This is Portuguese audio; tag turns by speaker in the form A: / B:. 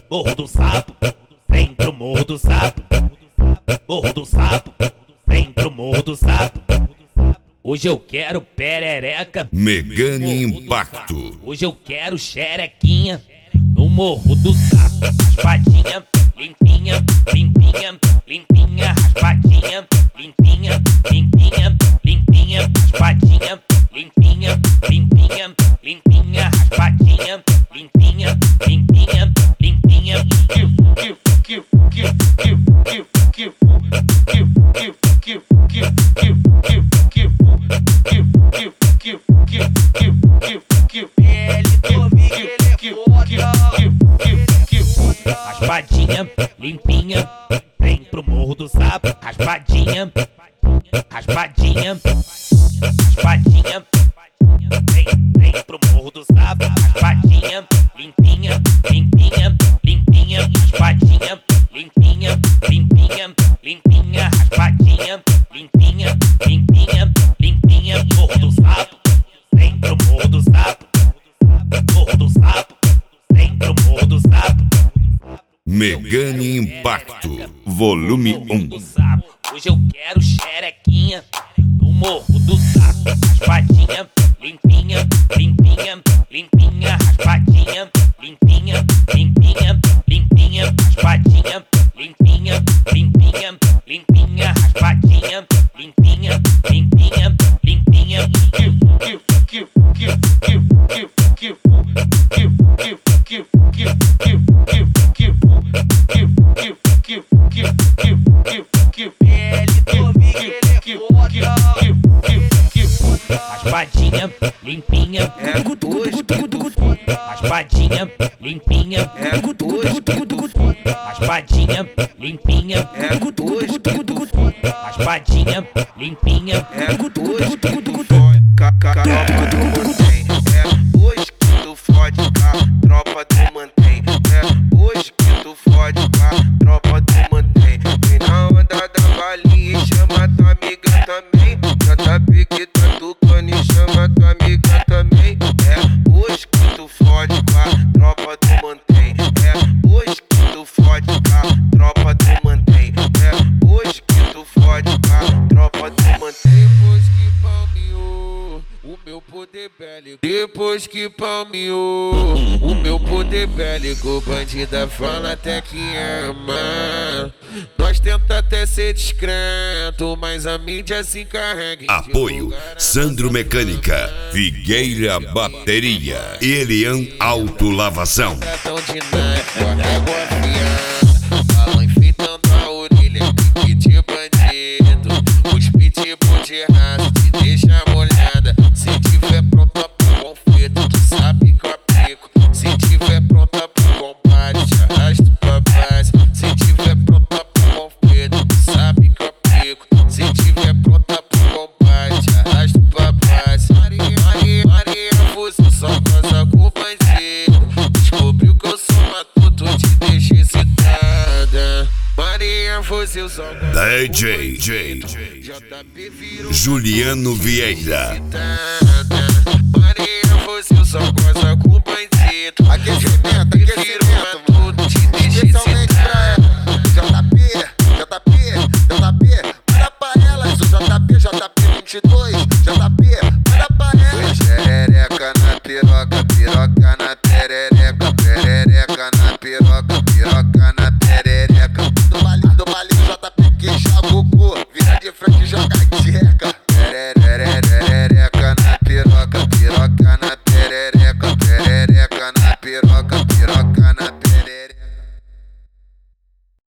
A: Morro do Sapo, vem pro Morro do Sapo. Morro do Sapo, vem pro Morro do Sapo. Hoje eu quero perereca,
B: Megane Impacto.
A: hoje eu quero xerequinha no Morro do Sapo. Raspadinha, limpinha, limpinha, limpinha, raspadinha, limpinha, limpinha, limpinha, raspadinha, limpinha, limpinha, limpinha, raspadinha, limpinha, limpinha, limpinha. Raspadinha, limpinha, vem pro Morro do Sapo. Raspadinha, raspadinha, raspadinha, vem pro Morro do Sapo. Raspadinha, limpinha, limpinha, limpinha, raspadinha, limpinha, limpinha, limpinha, raspadinha, limpinha, limpinha, limpinha. Morro do Sapo, vem pro Morro do Sapo. Morro do Sapo, vem pro Morro do Sapo.
B: Megane Impacto, volume 1.
A: Hoje eu quero xerequinha no Morro do Sapo. Raspadinha, limpinha, limpinha, limpinha, raspadinha, limpinha, limpinha, limpinha, raspadinha, limpinha, limpinha, limpinha, raspadinha, limpinha, limpinha, limpinha. Raspadinha, limpinha, raspadinha, limpinha, raspadinha, limpinha, raspadinha, limpinha.
C: Hoje que tu fode com a tropa tu mantém. Hoje que tu fode com a tropa tu mantém. Vem na onda da balinha e chama tua amiga também. JP que tá tocando e chama tua amiga também. Hoje que tu fode com a tropa tu mantém. Hoje que tu fode com a tropa tu mantém. Hoje que tu fode com a tropa tu mantém. Depois que palmeou o meu poder bélico, bandida fala até que ama. Nós tenta até ser discreto, mas a mídia se encarrega.
B: Apoio Sandro Mecânica, Figueira Bateria e Elian Autolavação.
C: Tão de égua afiada, balão enfeitando a orelha, pique de bandido. Os pitbull de raça te deixa molhada. Se tiver pronta pro conflito, tu sabe que eu aplico. Se tiver pronta pro combate, te arrasto pra base. Se tiver pronta pro conflito, tu sabe que eu aplico. Se tiver pronta pro combate, te arrasto pra base. Maria, você só goza com o bandido. Descobriu que eu sou matuto, te deixo excitada. Maria, você só goza
B: DJ Juliano Vieira.
C: Maria, você só goza com bandido. Aquecimento, aquecimento.